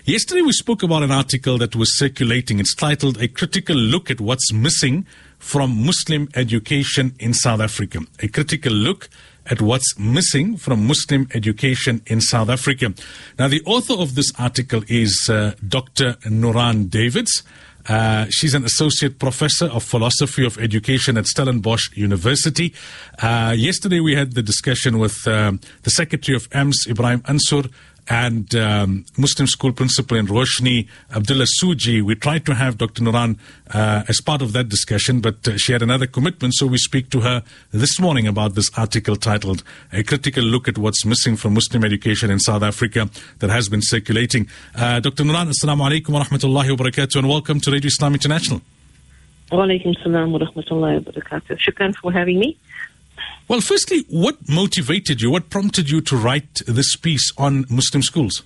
Yesterday we spoke about an article that was circulating. It's titled "A Critical Look at What's Missing from Muslim Education in South Africa." A critical look at what's missing from Muslim education in South Africa. Now, the author of this article is Dr. Nuran Davids. She's an associate professor of philosophy of education at Stellenbosch University. Yesterday we had the discussion with the secretary of AMS, Ibrahim Ansur, and Muslim school principal in Roshni, Abdullah Suji. We tried to have Dr. Nuran as part of that discussion, but she had another commitment, so we speak to her this morning about this article titled "A Critical Look at What's Missing from Muslim Education in South Africa" that has been circulating. Dr. Nuran, assalamu alaikum wa rahmatullahi wa barakatuh, and welcome to Radio Islam International. Wa alaikum salam wa rahmatullahi wa barakatuh. Shukran for having me. Well, firstly, what motivated you? What prompted you to write this piece on Muslim schools?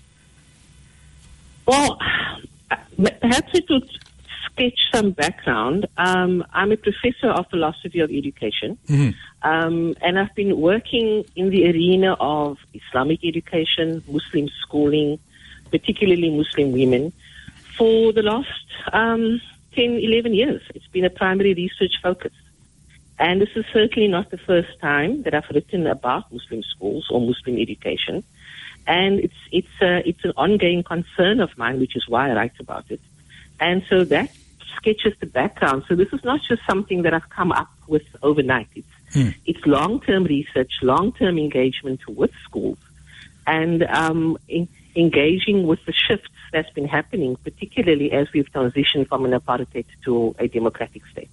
Well, perhaps it would sketch some background. I'm a professor of philosophy of education, and I've been working in the arena of Islamic education, Muslim schooling, particularly Muslim women, for the last 10, 11 years. It's been a primary research focus. And this is certainly not the first time that I've written about Muslim schools or Muslim education. And it's an ongoing concern of mine, which is why I write about it. And so that sketches the background. So this is not just something that I've come up with overnight. It's long-term research, long-term engagement with schools, and engaging with the shifts that's been happening, particularly as we've transitioned from an apartheid to a democratic state.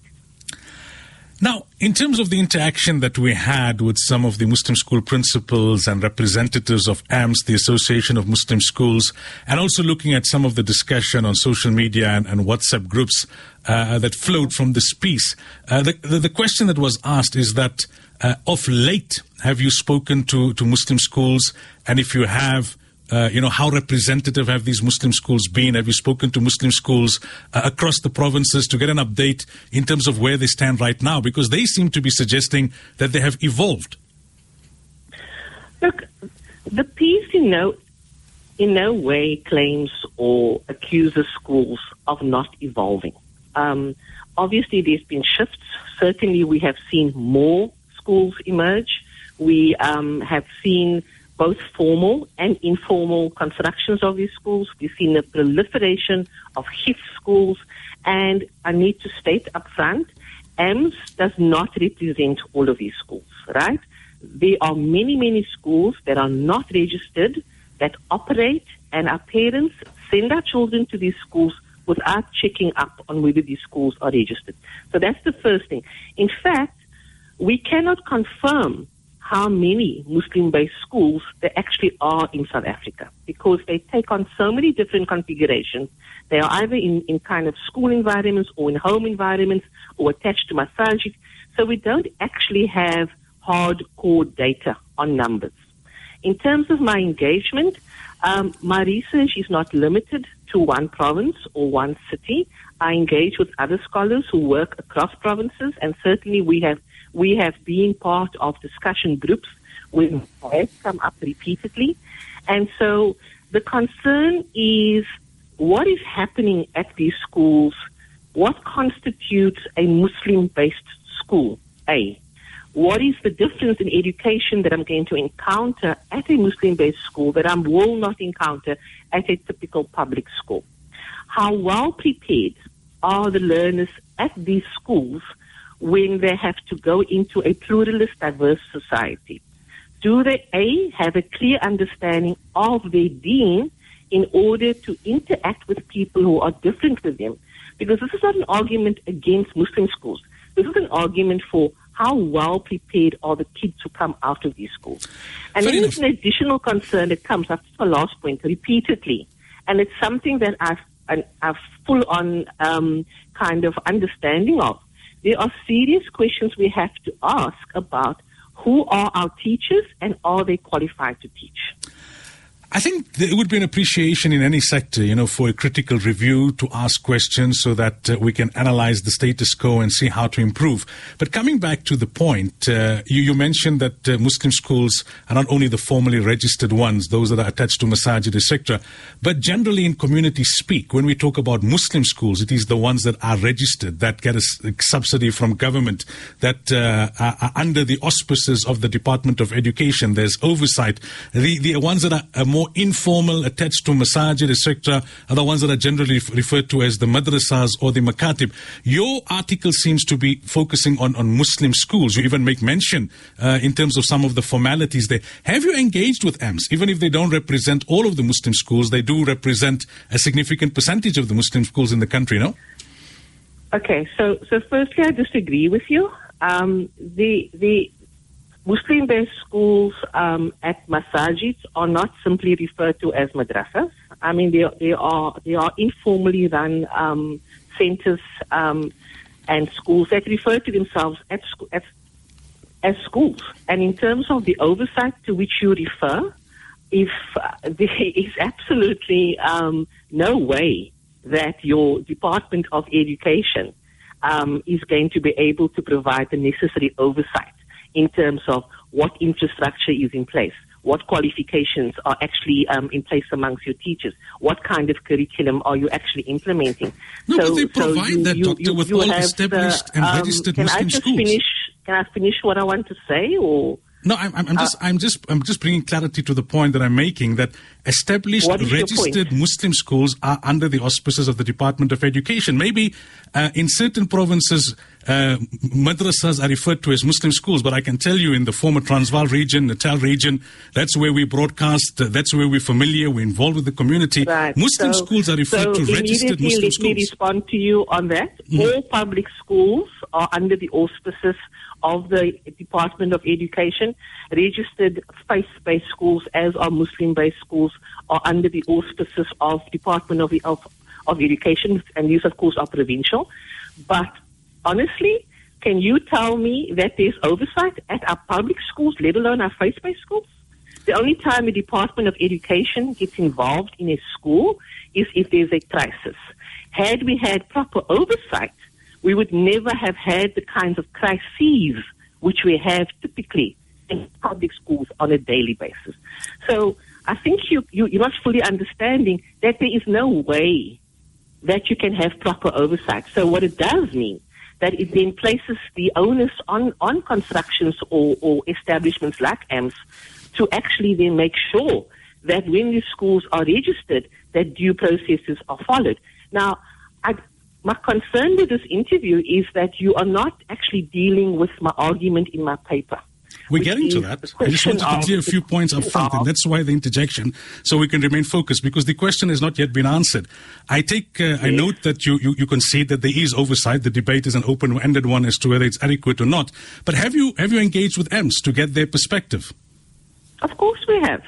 Now, in terms of the interaction that we had with some of the Muslim school principals and representatives of AMS, the Association of Muslim Schools, and also looking at some of the discussion on social media and WhatsApp groups that flowed from this piece, the question that was asked is that of late, have you spoken to Muslim schools? And if you have, how representative have these Muslim schools been? Have you spoken to Muslim schools across the provinces to get an update in terms of where they stand right now? Because they seem to be suggesting that they have evolved. Look, the piece in no way claims or accuses schools of not evolving. Obviously, there's been shifts. Certainly, we have seen more schools emerge. We have seen both formal and informal constructions of these schools. We've seen a proliferation of Hifz schools, and I need to state up front, AMS does not represent all of these schools, right? There are many, many schools that are not registered, that operate, and our parents send our children to these schools without checking up on whether these schools are registered. So that's the first thing. In fact, we cannot confirm how many Muslim-based schools there actually are in South Africa, because they take on so many different configurations. They are either in kind of school environments or in home environments or attached to masajid. So we don't actually have hardcore data on numbers. In terms of my engagement, my research is not limited to one province or one city. I engage with other scholars who work across provinces, and certainly we have been part of discussion groups where have come up repeatedly. And so the concern is what is happening at these schools, what constitutes a Muslim-based school, A. What is the difference in education that I'm going to encounter at a Muslim-based school that I will not encounter at a typical public school? How well prepared are the learners at these schools when they have to go into a pluralist, diverse society? Do they, A, have a clear understanding of their deen in order to interact with people who are different with them? Because this is not an argument against Muslim schools. This is an argument for how well prepared are the kids who come out of these schools. And then there's an additional concern that comes, that's my last point, repeatedly. And it's something that I've full-on kind of understanding of. There are serious questions we have to ask about who are our teachers and are they qualified to teach. I think there would be an appreciation in any sector, for a critical review, to ask questions so that we can analyze the status quo and see how to improve. But coming back to the point, you mentioned that Muslim schools are not only the formally registered ones, those that are attached to masajid, etc., but generally in community speak, when we talk about Muslim schools, it is the ones that are registered, that get a subsidy from government, that are under the auspices of the Department of Education. There's oversight. The ones that are more informal, attached to masajid, etc., are the ones that are generally referred to as the madrasas or the makatib. Your article seems to be focusing on Muslim schools. You even make mention in terms of some of the formalities there. Have you engaged with AMS? Even if they don't represent all of the Muslim schools, they do represent a significant percentage of the Muslim schools in the country, no? Okay, so firstly, I disagree with you. The Muslim-based schools at masajids are not simply referred to as madrasas. I mean, they are informally run centers and schools that refer to themselves as schools. And in terms of the oversight to which you refer, if there is absolutely no way that your Department of Education is going to be able to provide the necessary oversight in terms of what infrastructure is in place, what qualifications are actually in place amongst your teachers, what kind of curriculum are you actually implementing. No, but they provide that, Doctor, with all established and registered Muslim schools. Can I finish what I want to say, or? No, I'm just bringing clarity to the point that I'm making, that established, registered Muslim schools are under the auspices of the Department of Education. Maybe in certain provinces, madrasas are referred to as Muslim schools, but I can tell you in the former Transvaal region, Natal region, that's where we broadcast, that's where we're familiar, we're involved with the community. Right. Muslim schools are referred to registered Muslim schools. Let me respond to you on that. All public schools are under the auspices of the Department of Education. Registered faith-based schools, as are Muslim-based schools, are under the auspices of Department of Education, and these, of course, are provincial. But honestly, can you tell me that there's oversight at our public schools, let alone our faith-based schools? The only time the Department of Education gets involved in a school is if there's a crisis. Had we had proper oversight, we would never have had the kinds of crises which we have typically in public schools on a daily basis. So I think you're not fully understanding that there is no way that you can have proper oversight. So what it does mean, that it then places the onus on constructions or establishments like AMS to actually then make sure that when these schools are registered, that due processes are followed. Now, my concern with this interview is that you are not actually dealing with my argument in my paper. We're getting to that. I just wanted to clear a few points up front, and that's why the interjection, so we can remain focused, because the question has not yet been answered. I note that you concede that there is oversight. The debate is an open-ended one as to whether it's adequate or not. But have you engaged with AMS to get their perspective? Of course we have.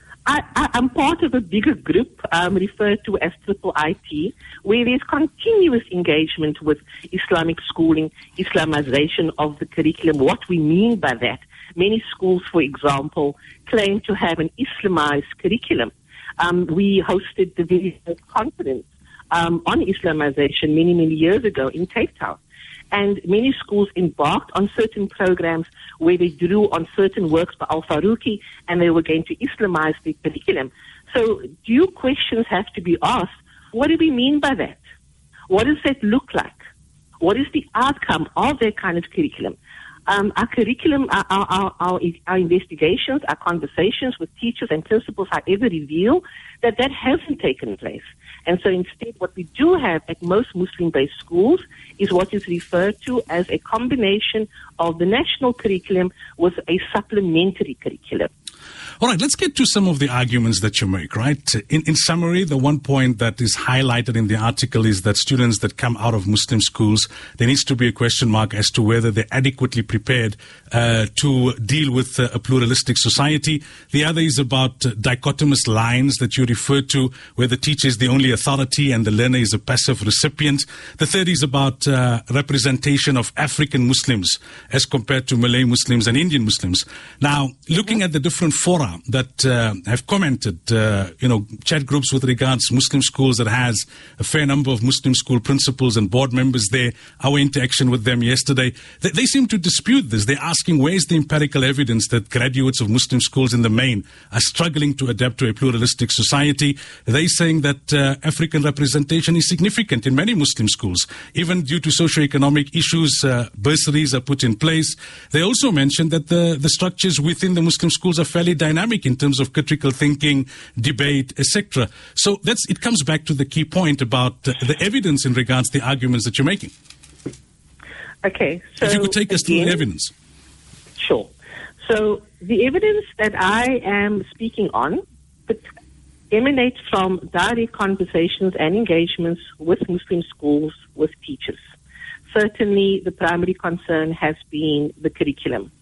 I'm part of a bigger group referred to as IIIT, where there's continuous engagement with Islamic schooling, Islamization of the curriculum, what we mean by that. Many schools, for example, claim to have an Islamized curriculum. We hosted the very first conference on Islamization many, many years ago in Cape Town. And many schools embarked on certain programs where they drew on certain works by Al-Faruqi, and they were going to Islamize the curriculum. So due questions have to be asked. What do we mean by that? What does that look like? What is the outcome of that kind of curriculum? Our curriculum, our investigations, our conversations with teachers and principals, however, reveal that hasn't taken place. And so instead, what we do have at most Muslim-based schools is what is referred to as a combination of the national curriculum with a supplementary curriculum. All right, let's get to some of the arguments that you make, right? In summary, the one point that is highlighted in the article is that students that come out of Muslim schools, there needs to be a question mark as to whether they're adequately prepared to deal with a pluralistic society. The other is about dichotomous lines that you referred to, where the teacher is the only authority and the learner is a passive recipient. The third is about representation of African Muslims as compared to Malay Muslims and Indian Muslims. Now, looking at the different fora Sharia that have commented, chat groups with regards to Muslim schools that has a fair number of Muslim school principals and board members there. Our interaction with them yesterday, they seem to dispute this. They're asking, where's the empirical evidence that graduates of Muslim schools in the main are struggling to adapt to a pluralistic society? They're saying that African representation is significant in many Muslim schools, even due to socioeconomic issues. Bursaries are put in place. They also mentioned that the structures within the Muslim schools are fairly dynamic in terms of critical thinking, debate, etc. So it comes back to the key point about the evidence in regards to the arguments that you're making. Okay, so if you could take us through the evidence. Sure. So the evidence that I am speaking on emanates from direct conversations and engagements with Muslim schools, with teachers. Certainly, the primary concern has been the curriculum.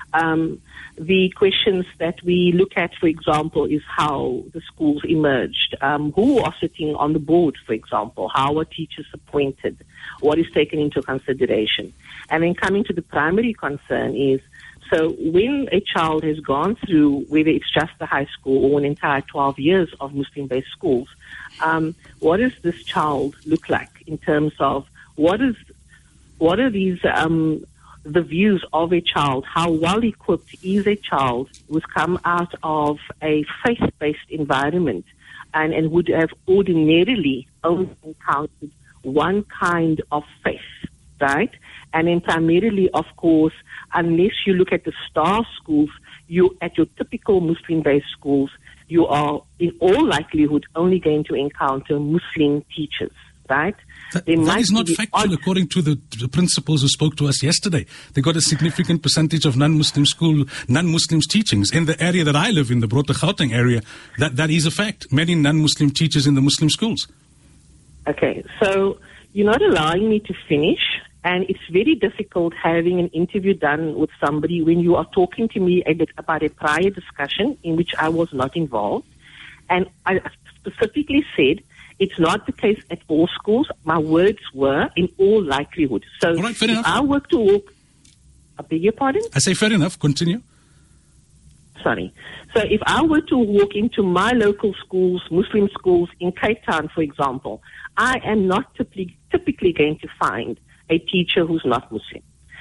The questions that we look at, for example, is how the schools emerged, who are sitting on the board, for example, how are teachers appointed, what is taken into consideration. And then coming to the primary concern is, so when a child has gone through, whether it's just the high school or an entire 12 years of Muslim-based schools, what does this child look like in terms of what are these the views of a child? How well equipped is a child who's come out of a faith-based environment and would have ordinarily only encountered one kind of faith, right? And then primarily, of course, unless you look at the star schools, at your typical Muslim-based schools, you are in all likelihood only going to encounter Muslim teachers, right? That is not factual according to the principals who spoke to us yesterday. They got a significant percentage of non-Muslims teachings. In the area that I live in, the Brota Gauteng area, that is a fact. Many non-Muslim teachers in the Muslim schools. Okay, so you're not allowing me to finish, and it's very difficult having an interview done with somebody when you are talking to me about a prior discussion in which I was not involved. And I specifically said, it's not the case at all schools. My words were, in all likelihood. So all right, fair enough. I work to walk... I beg your pardon? I say fair enough. Continue. Sorry. So if I were to walk into my local schools, Muslim schools in Cape Town, for example, I am not typically going to find a teacher who's not Muslim.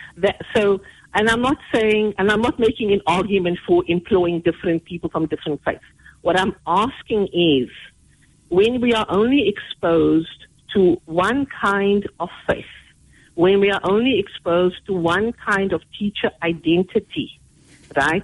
And I'm not saying, and I'm not making an argument for employing different people from different faiths. What I'm asking is, when we are only exposed to one kind of faith, when we are only exposed to one kind of teacher identity, right?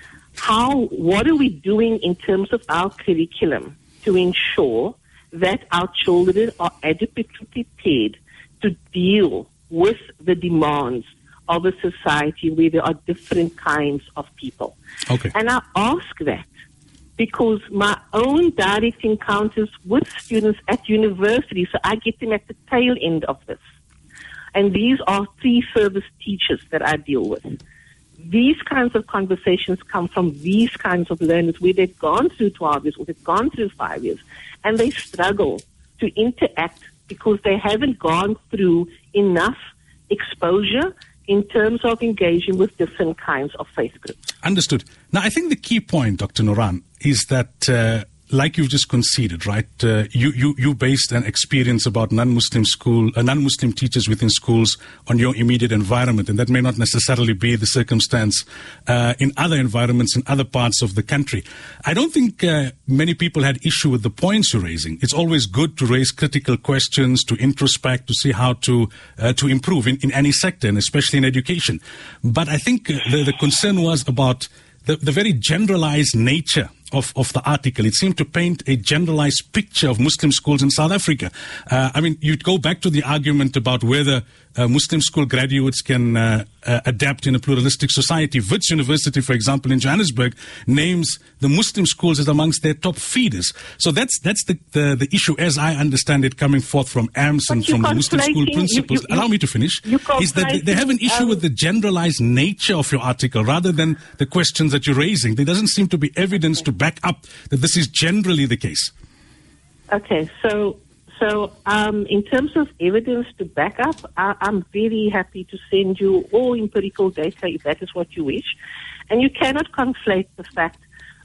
What are we doing in terms of our curriculum to ensure that our children are adequately prepared to deal with the demands of a society where there are different kinds of people? Okay. And I ask that because my own direct encounters with students at university, so I get them at the tail end of this. And these are pre-service teachers that I deal with. These kinds of conversations come from these kinds of learners where they've gone through 12 years or they've gone through 5 years, and they struggle to interact because they haven't gone through enough exposure in terms of engaging with different kinds of faith groups. Understood. Now, I think the key point, Dr. Nuran, is that, like you've just conceded, right? You based an experience about non-Muslim teachers within schools on your immediate environment, and that may not necessarily be the circumstance in other environments in other parts of the country. I don't think many people had issue with the points you're raising. It's always good to raise critical questions, to introspect, to see how to improve in any sector, and especially in education. But I think the concern was about the very generalized nature of the article. It seemed to paint a generalized picture of Muslim schools in South Africa. You'd go back to the argument about whether Muslim school graduates can adapt in a pluralistic society. Wits University, for example, in Johannesburg, names the Muslim schools as amongst their top feeders. So that's the issue, as I understand it, coming forth from AMS and from the Muslim school principals. Allow me to finish. Is that they have an issue with the generalized nature of your article rather than the questions that you're raising. There doesn't seem to be evidence to back up that this is generally the case. Okay, so in terms of evidence to back up, I'm very happy to send you all empirical data if that is what you wish. And you cannot conflate the fact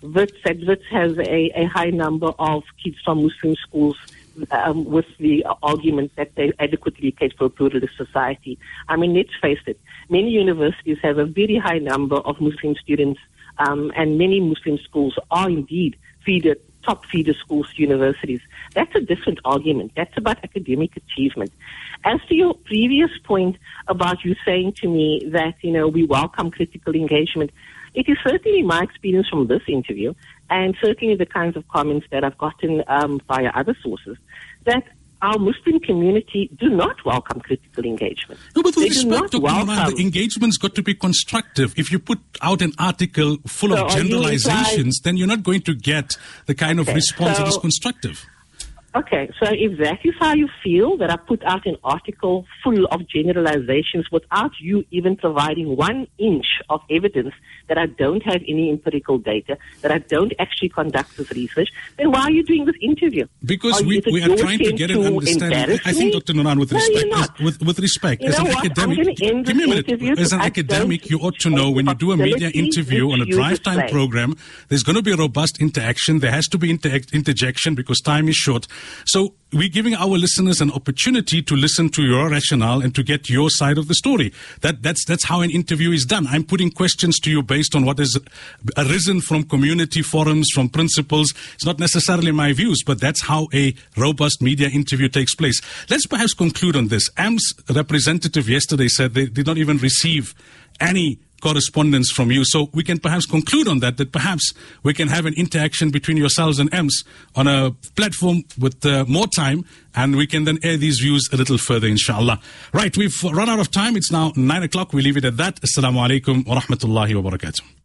Wits has a high number of kids from Muslim schools with the argument that they adequately cater for a pluralist society. I mean, let's face it, many universities have a very high number of Muslim students, and many Muslim schools are indeed top feeder schools to universities. That's a different argument. That's about academic achievement. As to your previous point about you saying to me that, we welcome critical engagement, it is certainly my experience from this interview, and certainly the kinds of comments that I've gotten via other sources, that our Muslim community do not welcome critical engagement. No, but with respect, Dr. Moran, the engagement's got to be constructive. If you put out an article full of generalizations, then you're not going to get the kind of response that is constructive. Okay, so if that is how you feel, that I put out an article full of generalizations without you even providing 1 inch of evidence that I don't have any empirical data, that I don't actually conduct this research, then why are you doing this interview? Because we are trying to get an understanding. I think, Dr. Nuran, with respect, as an academic, give me a minute. As an academic, you ought to know when you do a media interview on a drive time program, there's going to be a robust interaction. There has to be interjection because time is short. So we're giving our listeners an opportunity to listen to your rationale and to get your side of the story. That's how an interview is done. I'm putting questions to you based on what has arisen from community forums, from principals. It's not necessarily my views, but that's how a robust media interview takes place. Let's perhaps conclude on this. AMS representative yesterday said they did not even receive any correspondence from you. So we can perhaps conclude on that perhaps we can have an interaction between yourselves and AMS on a platform with more time, and we can then air these views a little further, inshallah. Right, we've run out of time. It's now 9 o'clock. We leave it at that. Assalamu alaikum wa rahmatullahi wa barakatuh.